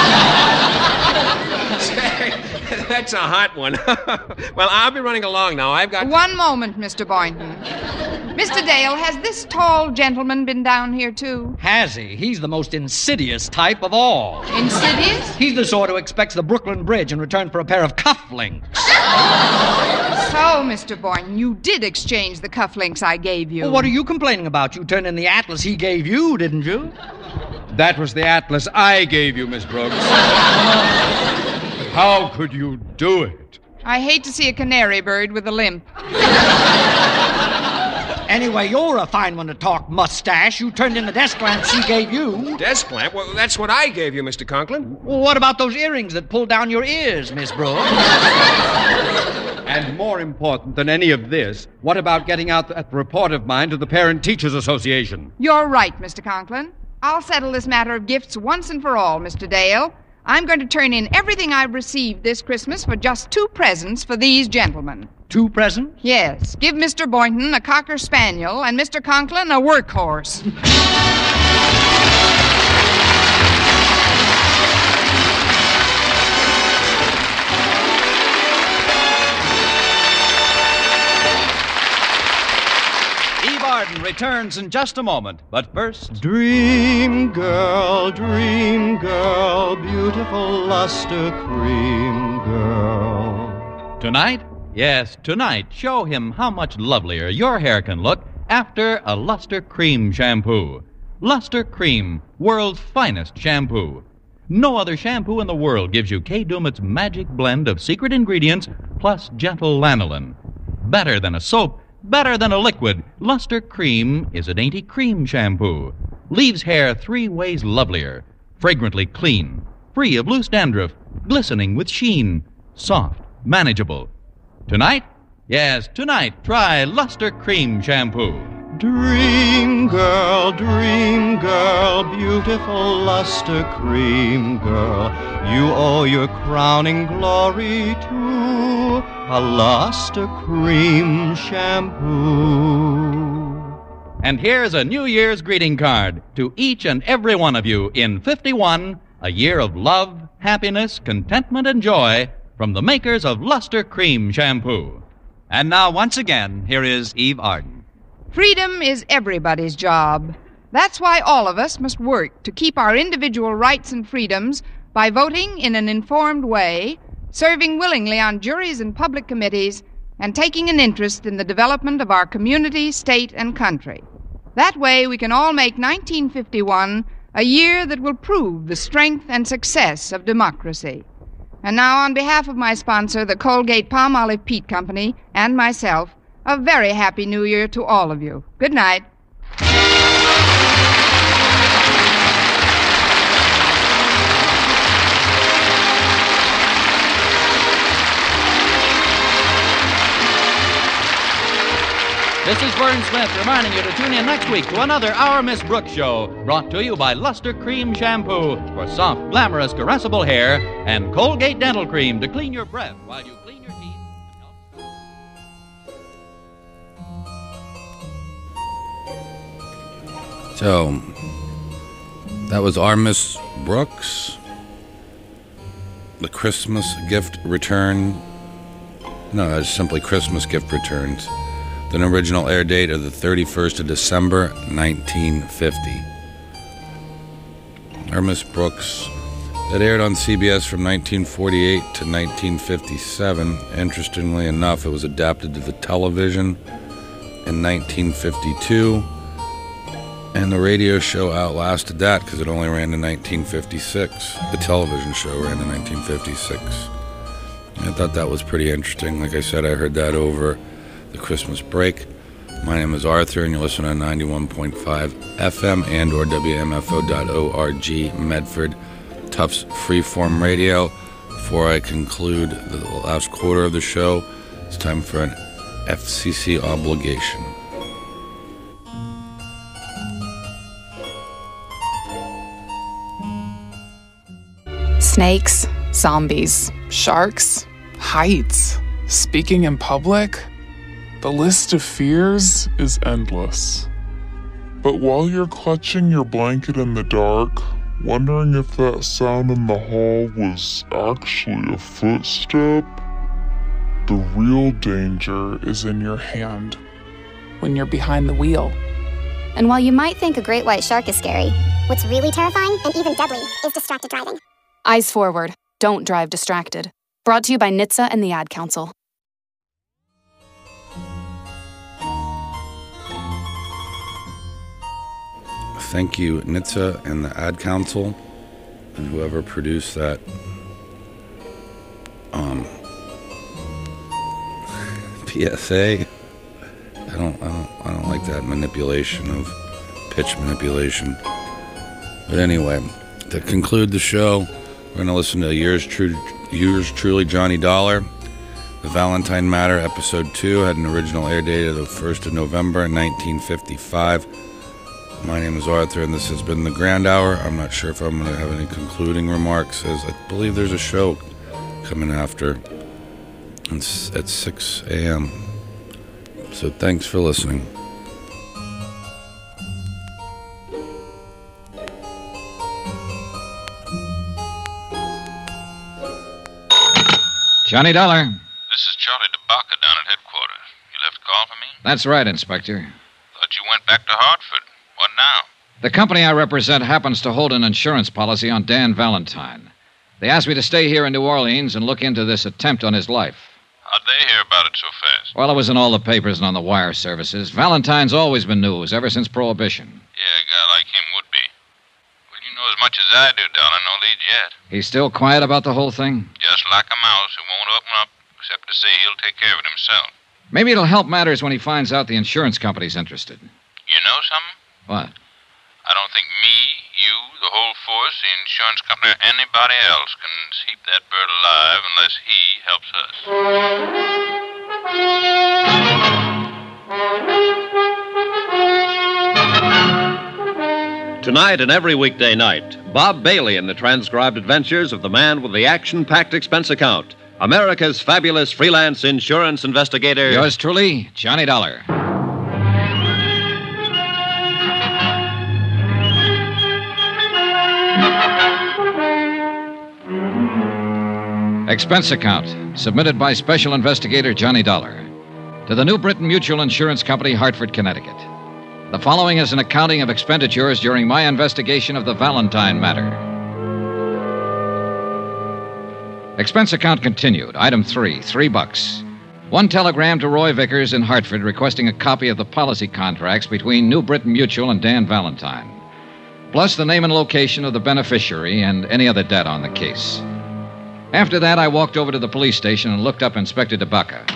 That's a hot one. Well, I'll be running along now. I've got... One moment, Mister Boynton. Mister Dale, has this tall gentleman been down here, too? Has he? He's the most insidious type of all. Insidious? He's the sort who expects the Brooklyn Bridge in return for a pair of cufflinks. So, Mister Boynton, you did exchange the cufflinks I gave you. Well, what are you complaining about? You turned in the atlas he gave you, didn't you? That was the atlas I gave you, Miss Brooks. How could you do it? I hate to see a canary bird with a limp. Anyway, you're a fine one to talk, mustache. You turned in the desk lamp she gave you. Desk lamp? Well, that's what I gave you, Mister Conklin. Well, what about those earrings that pulled down your ears, Miss Brooks? And more important than any of this, what about getting out that report of mine to the Parent Teachers Association? You're right, Mister Conklin. I'll settle this matter of gifts once and for all, Mister Dale. I'm going to turn in everything I've received this Christmas for just two presents for these gentlemen. Two presents? Yes. Give Mister Boynton a Cocker Spaniel and Mister Conklin a workhorse. Eve Arden returns in just a moment, but first... Dream girl, dream girl, beautiful luster cream girl. Tonight? Yes, tonight, show him how much lovelier your hair can look after a Luster Cream shampoo. Luster Cream, world's finest shampoo. No other shampoo in the world gives you Kay Daumit's magic blend of secret ingredients plus gentle lanolin. Better than a soap, better than a liquid, Luster Cream is a dainty cream shampoo. Leaves hair three ways lovelier, fragrantly clean, free of loose dandruff, glistening with sheen, soft, manageable. Tonight? Yes, tonight, try Luster Cream shampoo. Dream girl, dream girl, beautiful luster cream girl. You owe your crowning glory to a luster cream shampoo. And here's a New Year's greeting card to each and every one of you in fifty-one, a year of love, happiness, contentment, and joy from the makers of Luster Cream shampoo. And now, once again, here is Eve Arden. Freedom is everybody's job. That's why all of us must work to keep our individual rights and freedoms by voting in an informed way, serving willingly on juries and public committees, and taking an interest in the development of our community, state, and country. That way we can all make nineteen fifty-one a year that will prove the strength and success of democracy. And now, on behalf of my sponsor, the Colgate Palmolive Peat Company, and myself, a very happy New Year to all of you. Good night. This is Vern Smith reminding you to tune in next week to another Our Miss Brooks show, brought to you by Luster Cream Shampoo for soft, glamorous, caressable hair, and Colgate Dental Cream to clean your breath while you clean your teeth. So, that was Our Miss Brooks. The Christmas gift return. No, that's simply Christmas gift returns. An original air date of the thirty-first of December, nineteen fifty. Our Miss Brooks. That aired on C B S from nineteen forty-eight to nineteen fifty-seven. Interestingly enough, it was adapted to the television in nineteen fifty-two. And the radio show outlasted that because it only ran to nineteen fifty-six. The television show ran to nineteen fifty-six. I thought that was pretty interesting. Like I said, I heard that over the Christmas break. My name is Arthur, and you listen on ninety-one point five F M and or W M F O dot org, Medford, Tufts Freeform Radio. Before I conclude the last quarter of the show, it's time for an F C C obligation. Snakes, zombies, sharks, heights, speaking in public. The list of fears is endless. But while you're clutching your blanket in the dark, wondering if that sound in the hall was actually a footstep, the real danger is in your hand. When you're behind the wheel. And while you might think a great white shark is scary, what's really terrifying and even deadly is distracted driving. Eyes forward. Don't drive distracted. Brought to you by N H T S A and the Ad Council. Thank you, N H T S A and the Ad Council, and whoever produced that um, P S A. I don't, I don't, I don't like that manipulation of pitch manipulation. But anyway, to conclude the show, we're going to listen to Yours, True, Yours Truly, Johnny Dollar. The Valentine Matter, Episode two, had an original air date of the first of November, nineteen fifty-five. My name is Arthur, and this has been The Grand Hour. I'm not sure if I'm going to have any concluding remarks, as I believe there's a show coming after it's at six a.m. So thanks for listening. Johnny Dollar. This is Charlie DeBaca down at headquarters. You left a call for me? That's right, Inspector. Thought you went back to Hartford. What now? The company I represent happens to hold an insurance policy on Dan Valentine. They asked me to stay here in New Orleans and look into this attempt on his life. How'd they hear about it so fast? Well, it was in all the papers and on the wire services. Valentine's always been news, ever since Prohibition. Yeah, a guy like him would be. Well, you know as much as I do, Dollar. No leads yet. He's still quiet about the whole thing? Just like a mouse who won't open up, except to say he'll take care of it himself. Maybe it'll help matters when he finds out the insurance company's interested. You know something? What? I don't think me, you, the whole force, the insurance company, or anybody else can keep that bird alive unless he helps us. Tonight and every weekday night, Bob Bailey in the transcribed adventures of the man with the action-packed expense account, America's fabulous freelance insurance investigator. Yours truly, Johnny Dollar. Expense account, submitted by Special Investigator Johnny Dollar to the New Britain Mutual Insurance Company, Hartford, Connecticut. The following is an accounting of expenditures during my investigation of the Valentine matter. Expense account continued. Item three, three bucks. One telegram to Roy Vickers in Hartford requesting a copy of the policy contracts between New Britain Mutual and Dan Valentine, plus the name and location of the beneficiary and any other data on the case. After that, I walked over to the police station and looked up Inspector DeBaca.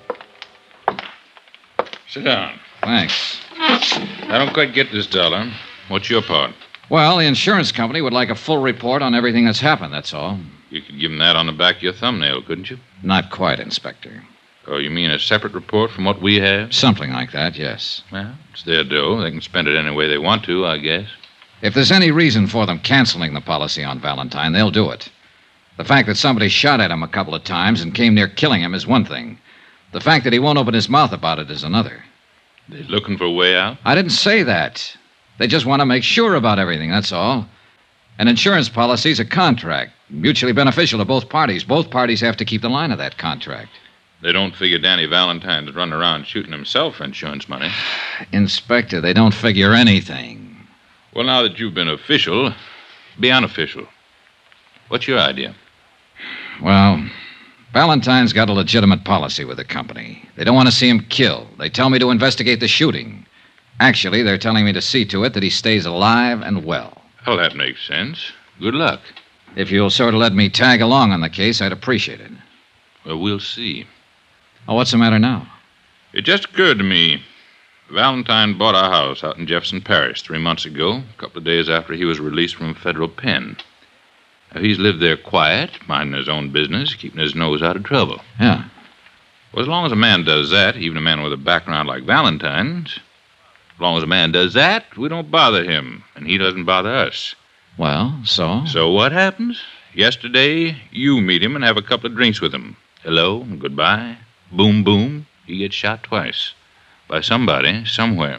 Sit down. Thanks. I don't quite get this, Dollar. What's your part? Well, the insurance company would like a full report on everything that's happened, that's all. You could give them that on the back of your thumbnail, couldn't you? Not quite, Inspector. Oh, you mean a separate report from what we have? Something like that, yes. Well, it's their dough. They can spend it any way they want to, I guess. If there's any reason for them canceling the policy on Valentine, they'll do it. The fact that somebody shot at him a couple of times and came near killing him is one thing. The fact that he won't open his mouth about it is another. They're looking for a way out? I didn't say that. They just want to make sure about everything, that's all. An insurance policy's a contract, mutually beneficial to both parties. Both parties have to keep the line of that contract. They don't figure Danny Valentine's running around shooting himself for insurance money. Inspector, they don't figure anything. Well, now that you've been official, be unofficial. What's your idea? Well, Valentine's got a legitimate policy with the company. They don't want to see him killed. They tell me to investigate the shooting. Actually, they're telling me to see to it that he stays alive and well. Well, that makes sense. Good luck. If you'll sort of let me tag along on the case, I'd appreciate it. Well, we'll see. Oh, what's the matter now? It just occurred to me. Valentine bought a house out in Jefferson Parish three months ago, a couple of days after he was released from a federal pen. Now, he's lived there quiet, minding his own business, keeping his nose out of trouble. Yeah. Well, as long as a man does that, even a man with a background like Valentine's, as long as a man does that, we don't bother him, and he doesn't bother us. Well, so? So what happens? Yesterday, you meet him and have a couple of drinks with him. Hello and goodbye. Boom, boom. He gets shot twice. By somebody, somewhere.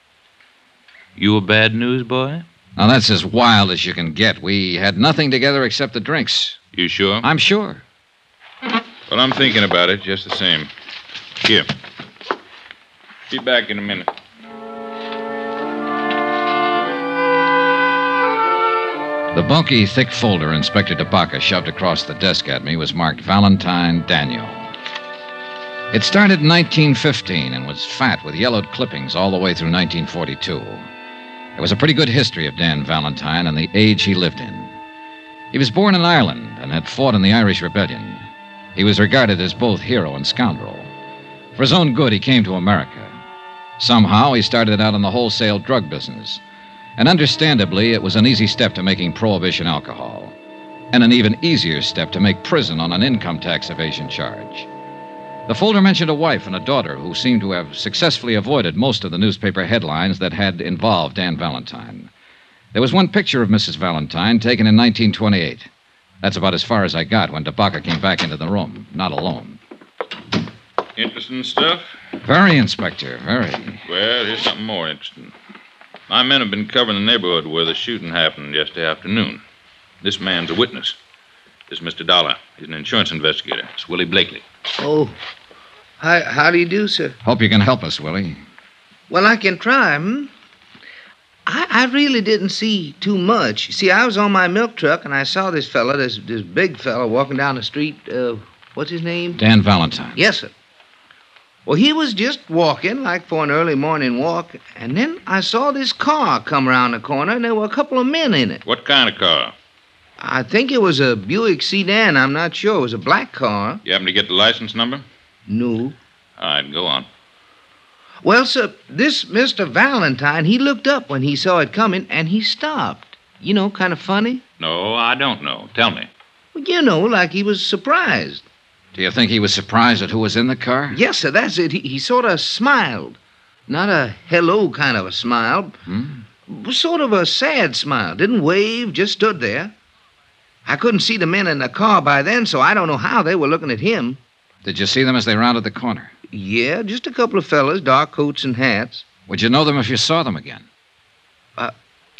You a bad news boy? Now, that's as wild as you can get. We had nothing together except the drinks. You sure? I'm sure. Well, I'm thinking about it just the same. Here. Be back in a minute. The bulky, thick folder Inspector DeBaca shoved across the desk at me was marked Valentine Daniel. It started in nineteen fifteen and was fat with yellowed clippings all the way through nineteen forty-two. There was a pretty good history of Dan Valentine and the age he lived in. He was born in Ireland and had fought in the Irish Rebellion. He was regarded as both hero and scoundrel. For his own good, he came to America. Somehow, he started out in the wholesale drug business. And understandably, it was an easy step to making prohibition alcohol, and an even easier step to make prison on an income tax evasion charge. The folder mentioned a wife and a daughter who seemed to have successfully avoided most of the newspaper headlines that had involved Dan Valentine. There was one picture of Missus Valentine taken in nineteen twenty-eight. That's about as far as I got when DeBaca came back into the room, not alone. Interesting stuff? Very, Inspector, very. Well, here's something more interesting. My men have been covering the neighborhood where the shooting happened yesterday afternoon. This man's a witness. This is Mister Dollar. He's an insurance investigator. It's Willie Blakely. Oh, how, how do you do, sir? Hope you can help us, Willie. Well, I can try, hmm? I, I really didn't see too much. You see, I was on my milk truck, and I saw this fella, this, this big fella, walking down the street. Uh, what's his name? Dan Valentine. Yes, sir. Well, he was just walking, like for an early morning walk, and then I saw this car come around the corner, and there were a couple of men in it. What kind of car? I think it was a Buick sedan. I'm not sure. It was a black car. You happen to get the license number? No. All right, go on. Well, sir, this Mister Valentine, he looked up when he saw it coming, and he stopped. You know, kind of funny. No, I don't know. Tell me. Well, you know, like he was surprised. Do you think he was surprised at who was in the car? Yes, sir, that's it. He, he sort of smiled. Not a hello kind of a smile. Hmm? Sort of a sad smile. Didn't wave, just stood there. I couldn't see the men in the car by then, so I don't know how they were looking at him. Did you see them as they rounded the corner? Yeah, just a couple of fellas, dark coats and hats. Would you know them if you saw them again? Uh,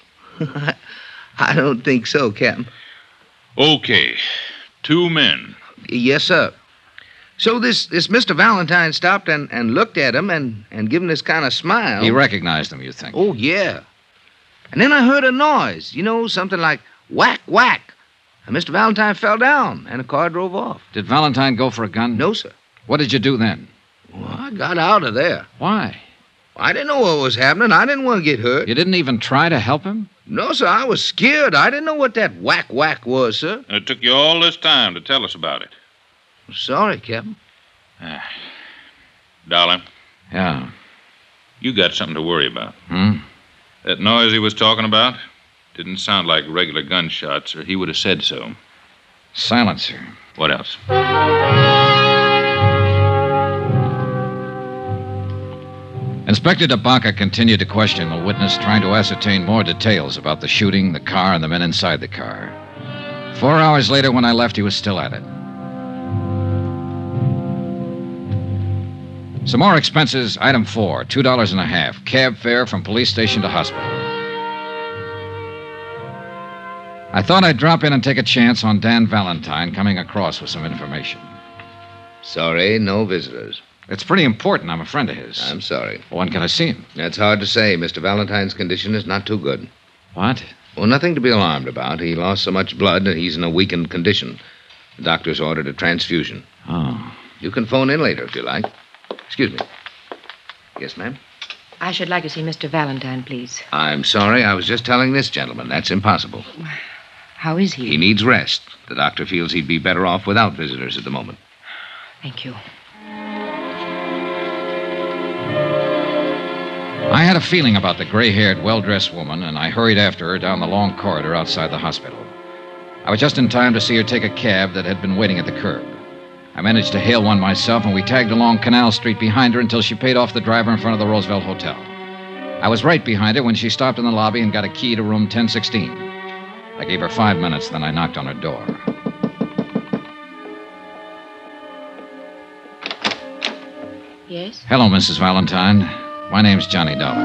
I don't think so, Captain. Okay. Two men. Yes, sir. So this, this Mister Valentine stopped and, and looked at him and, and gave him this kind of smile. He recognized them, you think? Oh, yeah. And then I heard a noise, you know, something like whack, whack. And Mister Valentine fell down, and the car drove off. Did Valentine go for a gun? No, sir. What did you do then? Well, I got out of there. Why? I didn't know what was happening. I didn't want to get hurt. You didn't even try to help him? No, sir. I was scared. I didn't know what that whack, whack was, sir. It took you all this time to tell us about it. Sorry, Captain. Ah. Dollar. Yeah. You got something to worry about. Hmm? That noise he was talking about didn't sound like regular gunshots, or he would have said so. Silencer. What else? Inspector DeBaca continued to question the witness, trying to ascertain more details about the shooting, the car, and the men inside the car. Four hours later, when I left, he was still at it. Some more expenses. Item four, two dollars and a half. Cab fare from police station to hospital. I thought I'd drop in and take a chance on Dan Valentine coming across with some information. Sorry, no visitors. It's pretty important. I'm a friend of his. I'm sorry. Well, when can I see him? That's hard to say. Mister Valentine's condition is not too good. What? Well, nothing to be alarmed about. He lost so much blood that he's in a weakened condition. The doctor's ordered a transfusion. Oh. You can phone in later if you like. Excuse me. Yes, ma'am? I should like to see Mister Valentine, please. I'm sorry. I was just telling this gentleman. That's impossible. How is he? He needs rest. The doctor feels he'd be better off without visitors at the moment. Thank you. I had a feeling about the gray-haired, well-dressed woman, and I hurried after her down the long corridor outside the hospital. I was just in time to see her take a cab that had been waiting at the curb. I managed to hail one myself, and we tagged along Canal Street behind her until she paid off the driver in front of the Roosevelt Hotel. I was right behind her when she stopped in the lobby and got a key to room ten sixteen. I gave her five minutes, then I knocked on her door. Yes? Hello, Missus Valentine. My name's Johnny Dollar.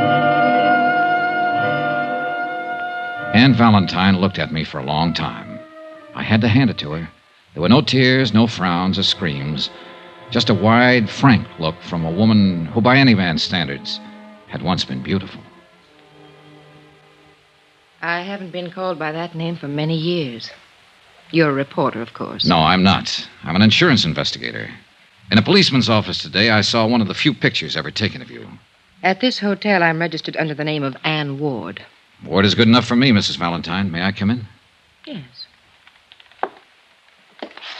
Ann Valentine looked at me for a long time. I had to hand it to her. There were no tears, no frowns or screams, just a wide, frank look from a woman who, by any man's standards, had once been beautiful. I haven't been called by that name for many years. You're a reporter, of course. No, I'm not. I'm an insurance investigator. In a policeman's office today, I saw one of the few pictures ever taken of you. At this hotel, I'm registered under the name of Ann Ward. Ward is good enough for me, Missus Valentine. May I come in? Yes.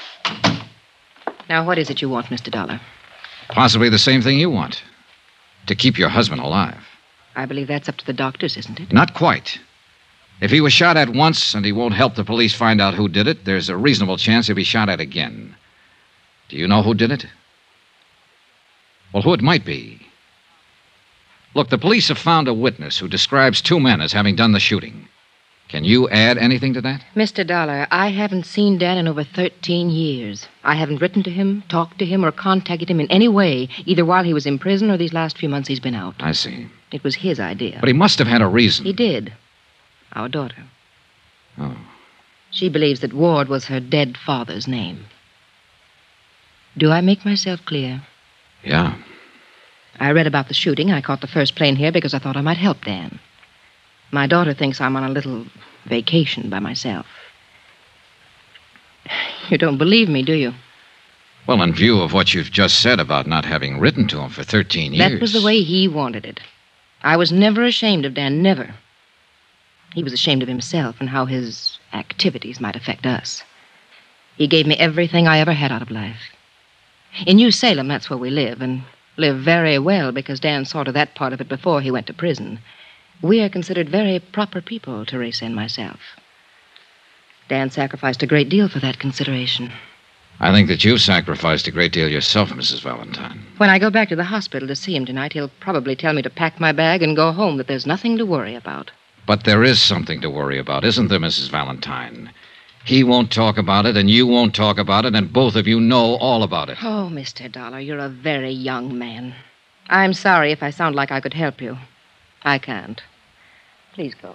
Now, what is it you want, Mister Dollar? Possibly the same thing you want. to keep your husband alive. I believe that's up to the doctors, isn't it? Not quite. If he was shot at once and he won't help the police find out who did it, there's a reasonable chance he'll be shot at again. Do you know who did it? Well, who it might be. Look, the police have found a witness who describes two men as having done the shooting. Can you add anything to that? Mister Dollar, I haven't seen Dan in over thirteen years. I haven't written to him, talked to him, or contacted him in any way, either while he was in prison or these last few months he's been out. I see. It was his idea. But he must have had a reason. He did. Our daughter. Oh. She believes that Ward was her dead father's name. Do I make myself clear? Yeah. I read about the shooting. I caught the first plane here because I thought I might help Dan. My daughter thinks I'm on a little vacation by myself. You don't believe me, do you? Well, in view of what you've just said about not having written to him for thirteen years... That was the way he wanted it. I was never ashamed of Dan, never. He was ashamed of himself and how his activities might affect us. He gave me everything I ever had out of life. In New Salem, that's where we live, and live very well because Dan saw to that part of it before he went to prison. We are considered very proper people, Teresa and myself. Dan sacrificed a great deal for that consideration. I think that you've sacrificed a great deal yourself, Missus Valentine. When I go back to the hospital to see him tonight, he'll probably tell me to pack my bag and go home, that there's nothing to worry about. But there is something to worry about, isn't there, Missus Valentine? He won't talk about it, and you won't talk about it, and both of you know all about it. Oh, Mister Dollar, you're a very young man. I'm sorry if I sound like I could help you. I can't. Please go.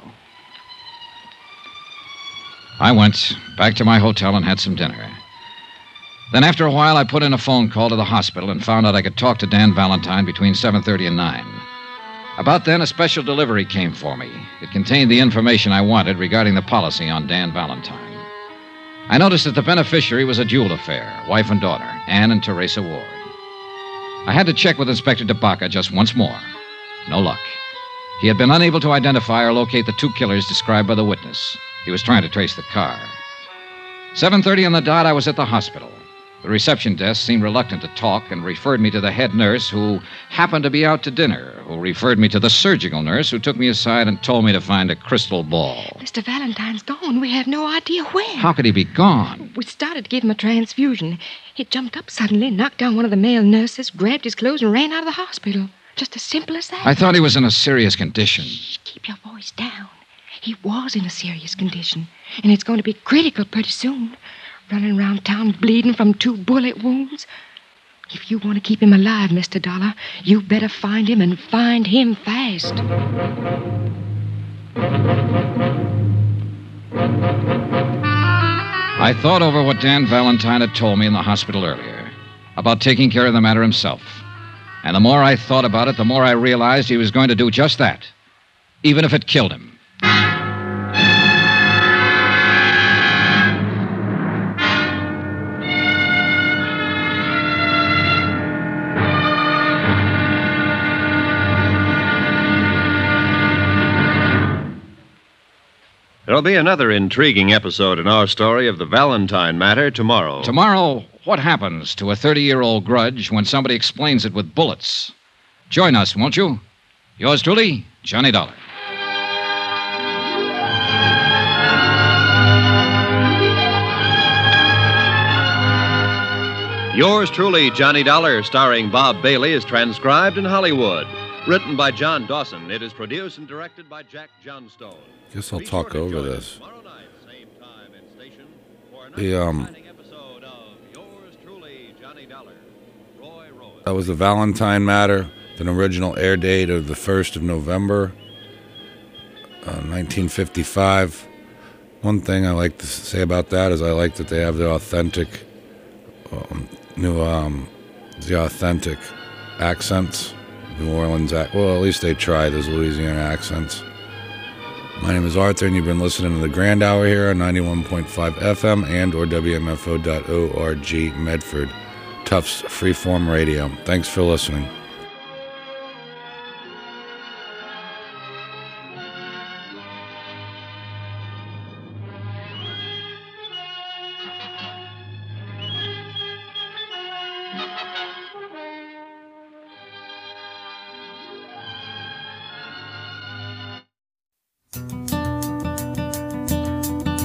I went back to my hotel and had some dinner. Then after a while, I put in a phone call to the hospital and found out I could talk to Dan Valentine between seven thirty and nine. About then, a special delivery came for me. It contained the information I wanted regarding the policy on Dan Valentine. I noticed that the beneficiary was a dual affair, wife and daughter, Anne and Teresa Ward. I had to check with Inspector DeBaca just once more. No luck. He had been unable to identify or locate the two killers described by the witness. He was trying to trace the car. seven thirty on the dot, I was at the hospital. The reception desk seemed reluctant to talk and referred me to the head nurse, who happened to be out to dinner, who referred me to the surgical nurse, who took me aside and told me to find a crystal ball. Mister Valentine's gone. We have no idea where. How could he be gone? We started to give him a transfusion. He jumped up suddenly, knocked down one of the male nurses, grabbed his clothes, and ran out of the hospital. Just as simple as that. I thought he was in a serious condition. Shh, keep your voice down. He was in a serious condition, and it's going to be critical pretty soon. Running around town bleeding from two bullet wounds. If you want to keep him alive, Mister Dollar, you better find him and find him fast. I thought over what Dan Valentine had told me in the hospital earlier about taking care of the matter himself. And the more I thought about it, the more I realized he was going to do just that, even if it killed him. There'll be another intriguing episode in our story of the Valentine matter tomorrow. Tomorrow, what happens to a thirty-year-old grudge when somebody explains it with bullets? Join us, won't you? Yours truly, Johnny Dollar. Yours truly, Johnny Dollar, starring Bob Bailey, is transcribed in Hollywood. Written by John Dawson, it is produced and directed by Jack Johnstone. Guess I'll talk over this. The, um... That was the Valentine matter, an original air date of the first of November, uh, nineteen fifty-five. One thing I like to say about that is I like that they have the authentic, um, new, um, the authentic accents. New Orleans, ac- well, at least they try those Louisiana accents. My name is Arthur, and you've been listening to the Grand Hour here on ninety-one point five F M and or W M F O dot org Medford, Tufts Freeform Radio. Thanks for listening.